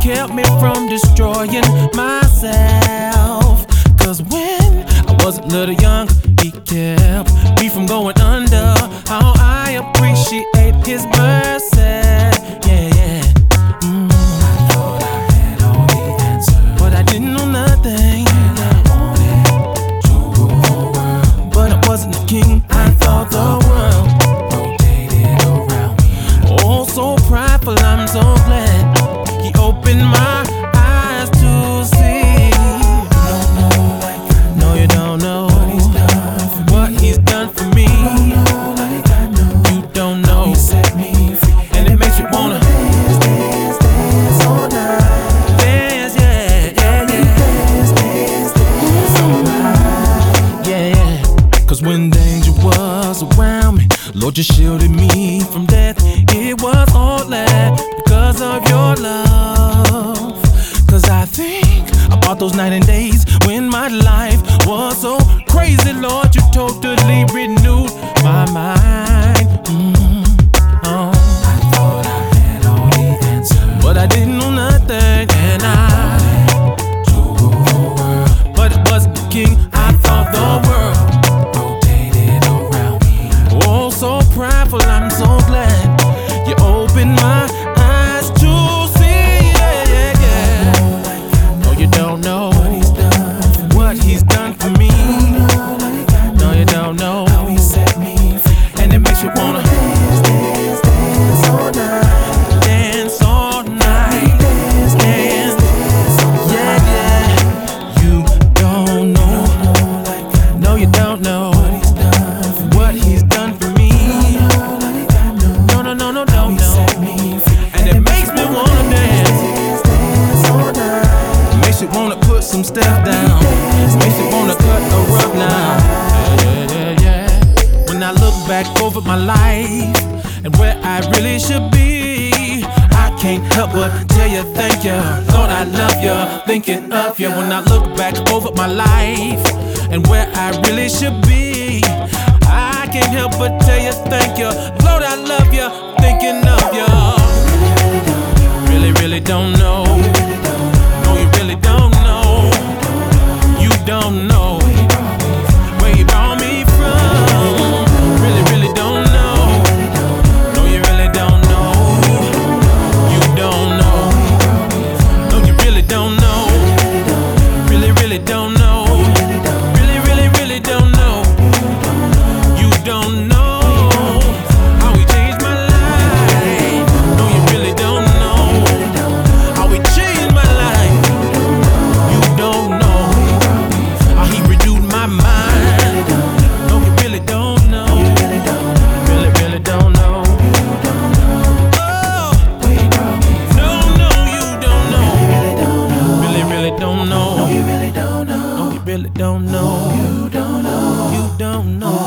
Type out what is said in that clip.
kept me from destroying myself. Cause when I was a little young, he kept me from going under. How I appreciate his mercy. Yeah, yeah. I thought I had all the answers, But I didn't know nothing. and I wanted to rule the world. But I wasn't the king. I thought the world Rotated around me. oh, so prideful, I'm so glad he opened my eyes to see. Don't know like I No, you don't know what he's done for me. what he's done for me. Don't know like I know. You don't know, He set me free, and it makes you wanna dance, dance, dance all night. dance, yeah, yeah, yeah, Dance, dance, dance all night. yeah, yeah. Cause when danger was around me, Lord, you shielded me from death. It was all that because of your love. Cause I think about those night and days when my life was so crazy, Lord, you totally renewed my mind. Oh. I thought I had all the answers, But I didn't know nothing, and to rule the world. but it wasn't the king. I thought the world Rotated around me. oh, so prideful, I'm so glad you opened my eyes to see. Yeah, yeah, yeah. Don't know like I know No, you don't know what he's done for me. what he's done for me. Don't know like I know No, you don't know, how he set me free. and it makes you wanna Dance, dance, dance all night. dance all night. Dance, Dance, dance all yeah, night. yeah. You don't know, Don't know like I know no, you don't know what he's done for me. what he's done for me. Don't know like I know No, no, no, no, no, he no. set me free. And it makes me wanna dance. Dance, dance all night. Makes you wanna put some stuff down. Makes you wanna cut a rug now. Yeah, yeah, yeah, yeah. When I look back over my life and where I really should be, I can't help but tell you thank you. Lord, I love you, thinking of you. When I look back over my life and where I really should be, I can't help but tell you thank you. Lord, I love you, thinking of you. Really, really don't know. No, you really don't know. You don't know where you brought me from. Really, really don't know. No, you really don't know. You don't know. No, you really don't know. Really, really don't know. Really, really, really don't know. You don't know how he changed my life. No, you really don't know how he changed my life. You don't know how he renewed my mind. No, you really don't know. Really, really don't know. Oh, no, no, you don't know. Really, really don't know. You really don't know. No, you really don't know. You don't know. You don't know.